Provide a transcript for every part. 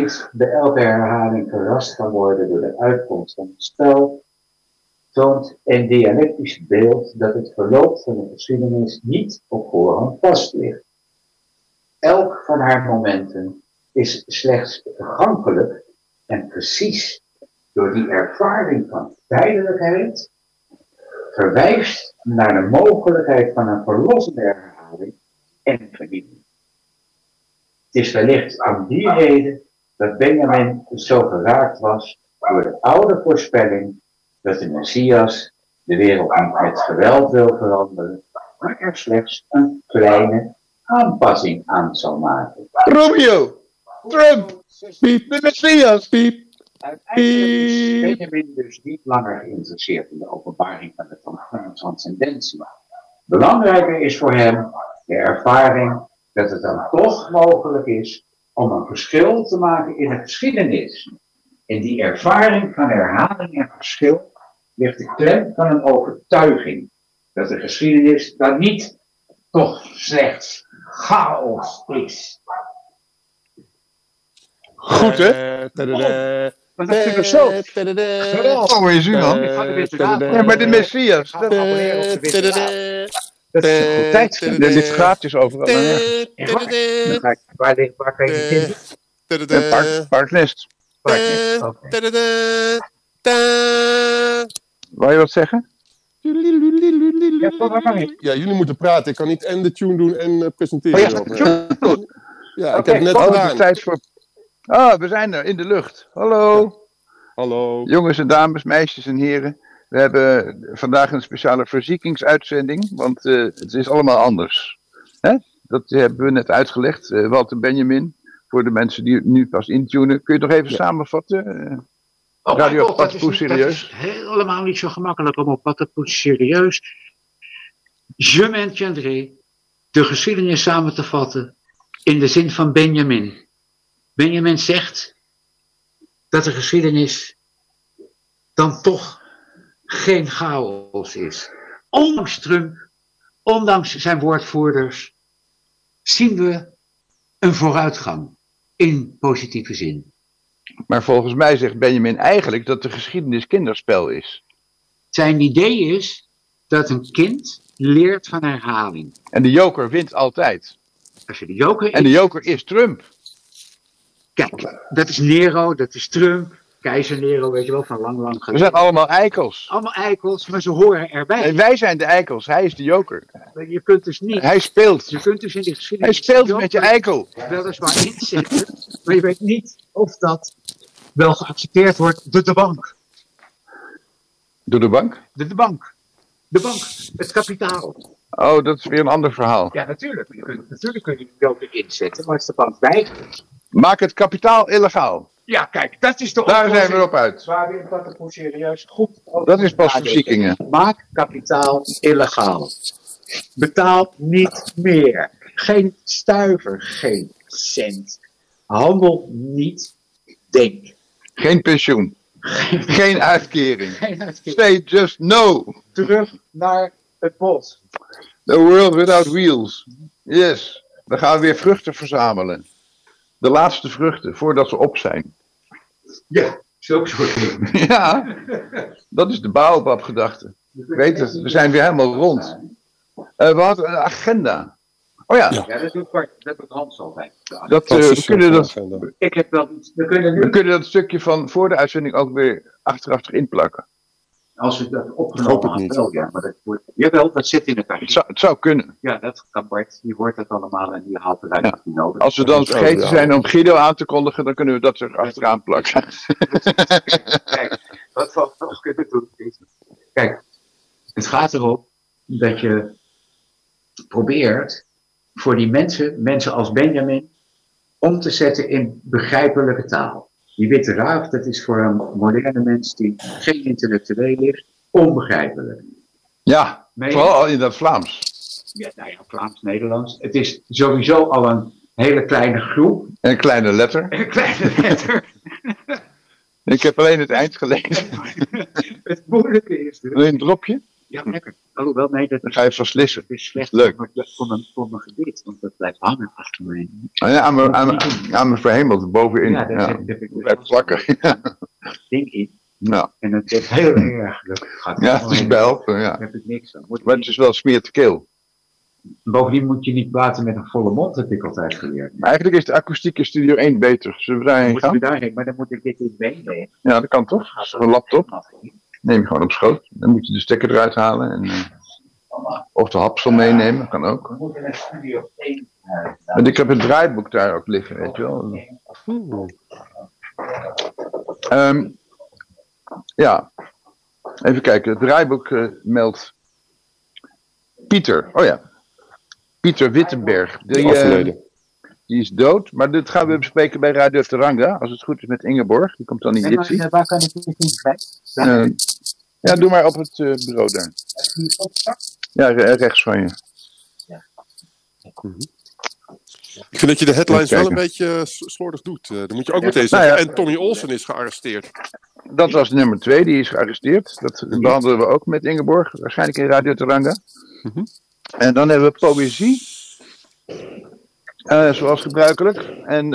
niet bij elke herhaling verrast kan worden door de uitkomst van het spel, toont een dialectisch beeld dat het verloop van de geschiedenis niet op voorhand vast ligt. Elk van haar momenten is slechts vergankelijk en precies door die ervaring van tijdelijkheid verwijst naar de mogelijkheid van een verlossende herhaling en vernieuwing. Het is wellicht om die reden dat Benjamin zo geraakt was door de oude voorspelling dat de Messias de wereld niet met geweld wil veranderen, maar er slechts een kleine aanpassing aan zal maken. Romeo! Trump! De Messias! Uiteindelijk is Benjamin dus niet langer geïnteresseerd in de openbaring van de transcendentie. Belangrijker is voor hem de ervaring dat het dan toch mogelijk is om een verschil te maken in de geschiedenis. In die ervaring van herhaling en verschil ligt de klem van een overtuiging dat de geschiedenis dan niet toch slechts chaos is. Goed, hè? Maar dat vind ik zo. Oh, is u dan? Ja, maar de Messias. Dat is een goed tijd. Dit is gratis overal. Waar kan je het vinden? Parknest. Wou je wat zeggen? Ja, jullie moeten praten. Ik kan niet en de tune doen en presenteren. Ja, ik heb net gedaan. Tijd voor... we zijn er in de lucht. Hallo. Ja. Hallo. Jongens en dames, meisjes en heren. We hebben vandaag een speciale verzieking-uitzending, want het is allemaal anders. Hè? Dat hebben we net uitgelegd. Walter Benjamin, voor de mensen die nu pas intunen. Kun je het nog even samenvatten? Radio Pattenpoes serieus? Dat is helemaal niet zo gemakkelijk om op Pattenpoes serieus je maintiendrai de geschiedenis samen te vatten in de zin van Benjamin. Benjamin zegt dat de geschiedenis dan toch geen chaos is. Ondanks Trump, ondanks zijn woordvoerders, zien we een vooruitgang in positieve zin. Maar volgens mij zegt Benjamin eigenlijk dat de geschiedenis kinderspel is. Zijn idee is dat een kind leert van herhaling. En de joker wint altijd. Als je de joker en de joker is Trump. Kijk, dat is Nero, dat is Trump, keizer Nero, weet je wel, van lang geleden. We zijn allemaal eikels. Allemaal eikels, maar ze horen erbij. En wij zijn de eikels, hij is de joker. Je kunt dus niet... Hij speelt. Je kunt dus in de geschiedenis... Hij speelt met je eikel. Weliswaar inzetten, maar je weet niet of dat wel geaccepteerd wordt door de bank. Door de bank? De bank. De bank, het kapitaal. Oh, dat is weer een ander verhaal. Ja, natuurlijk. Natuurlijk kun je de joker inzetten, maar als de bank weigert... Maak het kapitaal illegaal. Ja, kijk, dat is de oplossing. Daar zijn we op uit. Waar we in Pattenpoes serieus goed over dat is pas verziekingen. Maak kapitaal illegaal. Betaal niet meer. Geen stuiver, geen cent. Handel niet, denk. Geen pensioen. Geen uitkering. Geen uitkering. Say just no. Terug naar het bos. The world without wheels. Yes. Dan gaan we weer vruchten verzamelen. De laatste vruchten, voordat ze op zijn. Ja, zulke soort dingen. Ja, dat is de baobab-gedachte. Weet het, we zijn weer helemaal rond. We hadden een agenda. Oh ja. Ja, dat doet Bart, dat doet Hans altijd. We kunnen dat... Ik heb wel iets... We kunnen dat stukje van voor de uitzending ook weer achteraf erin plakken. Als we dat opgenomen hadden, wel, ja. Maar dat wordt... Jawel, dat zit in het archief. Het zou kunnen. Ja, dat kan Bart. Die hoort het allemaal en die haalt eruit wat hij nodig. Als we dan vergeten zijn om Guido aan te kondigen, dan kunnen we dat er achteraan plakken. Kijk, wat we nog kunnen doen is... Kijk, het gaat erop dat je probeert voor die mensen als Benjamin, om te zetten in begrijpelijke taal. Die witte raaf, dat is voor een moderne mens die geen intellectueel is, onbegrijpelijk. Ja, vooral in dat Vlaams. Ja, nou ja, Vlaams-Nederlands. Het is sowieso al een hele kleine groep. En een kleine letter. Een kleine letter. Ik heb alleen het eind gelezen. Het moeilijke is dus... Wil je een dropje? Ja, lekker. Alhoewel, nee, dat Dan ga je van slissen. is slecht Leuk. voor mijn gebit, want dat blijft hangen achter me. Ja, aan mijn verhemeld, bovenin. Ja, daar heb ik blijft plakken. ding in. Nou, En dat is heel erg. ja, het is behelpen, ja. Daar heb ik niks aan. Maar het is wel smeert de keel. Bovendien moet je niet praten met een volle mond, heb ik altijd geleerd. Maar eigenlijk is de akoestiek in Studio 1 beter. Zullen we daarheen Moeten we gaan? daarheen, maar dan moet ik dit in het been leggen. Ja, dat kan toch? Dat is een laptop. Neem je gewoon op schoot. Dan moet je de stekker eruit halen. En, of de hapsel meenemen, kan ook. We moeten naar Studio 1. En ik heb het draaiboek daar ook liggen, weet je wel. Ja, even kijken. Het draaiboek meldt Pieter. Oh ja, Pieter Wittenberg. Overleden. Die is dood, maar dit gaan we bespreken bij Radio Teranga. Als het goed is met Ingeborg. Die komt dan in Jitsi. Waar kan ik dit niet krijgen? Ja, doe maar op het bureau daar. Ja, rechts van je. Ik vind dat je de headlines Even wel een kijken. beetje slordig doet. Dan moet je ook meteen zeggen. Nou ja. En Tommy Olsen is gearresteerd. Dat was nummer 2, die is gearresteerd. Dat behandelen we ook met Ingeborg, waarschijnlijk in Radio Teranga. Mhm. En dan hebben we poëzie. Zoals gebruikelijk. En,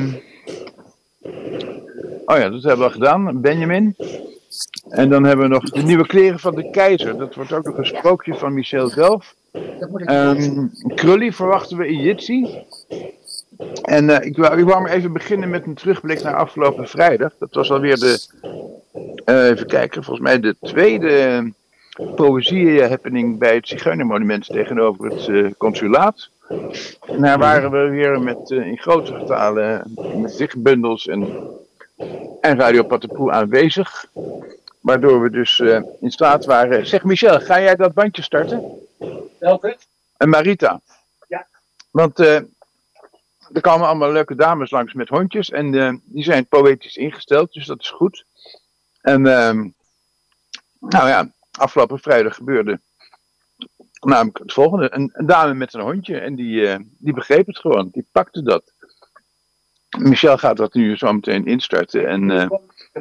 oh ja, dat hebben we al gedaan. Benjamin. En dan hebben we nog de nieuwe kleren van de keizer. Dat wordt ook nog een sprookje van Michel zelf. Krully verwachten we in Jitsi. En ik wou maar even beginnen met een terugblik naar afgelopen vrijdag. Dat was alweer even kijken, volgens mij de tweede poëzie-happening bij het Zigeunermonument tegenover het consulaat. En daar waren we weer met in grote getalen met dichtbundels en Radio Patapoo aanwezig. Waardoor we dus in staat waren. Zeg Michel, ga jij dat bandje starten? Welke? En Marita. Ja. Want er komen allemaal leuke dames langs met hondjes. En die zijn poëtisch ingesteld, dus dat is goed. En nou ja, afgelopen vrijdag gebeurde namelijk het volgende. Een dame met een hondje en die begreep het gewoon. Die pakte dat. Michel gaat dat nu zo meteen instarten. En,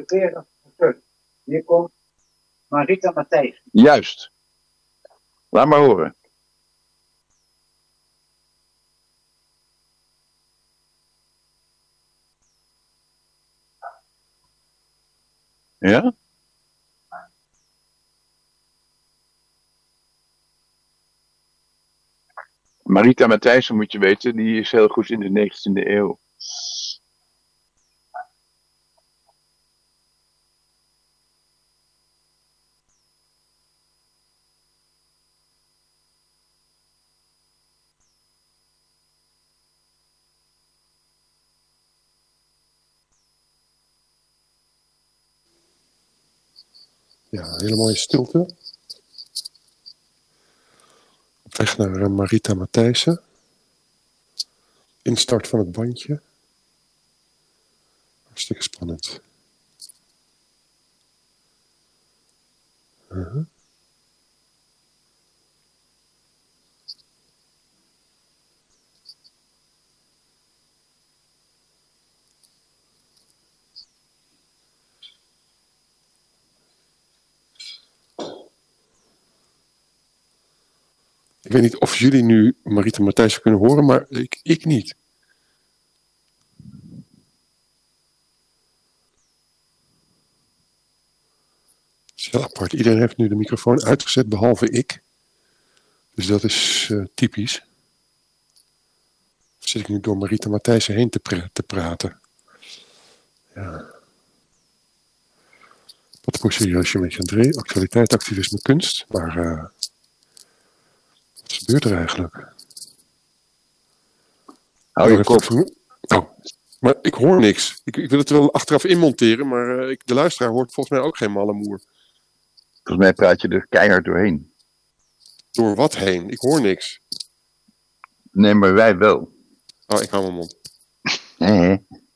Hier komt Marita Matthijs. Juist. Laat maar horen. Ja? Marita Matthijssen, moet je weten, die is heel goed in de 19e eeuw. Ja, hele mooie stilte. Op weg naar Marita Matthijssen. Instart van het bandje. Hartstikke spannend. Ik weet niet of jullie nu Marita Matthijssen kunnen horen, maar ik niet. Het is heel apart. Iedereen heeft nu de microfoon uitgezet, behalve ik. Dus dat is typisch. Of zit ik nu door Marita Matthijssen heen te praten? Ja. Wat voor serieusje met André? Actualiteit, activisme, kunst. Maar wat gebeurt er eigenlijk? Hou je kop. Oh, maar ik hoor niks. Ik wil het wel achteraf inmonteren, maar de luisteraar hoort volgens mij ook geen malle moer. Volgens mij praat je er keihard doorheen. Door wat heen? Ik hoor niks. Nee, maar wij wel. Oh, ik hou mijn mond. Nee.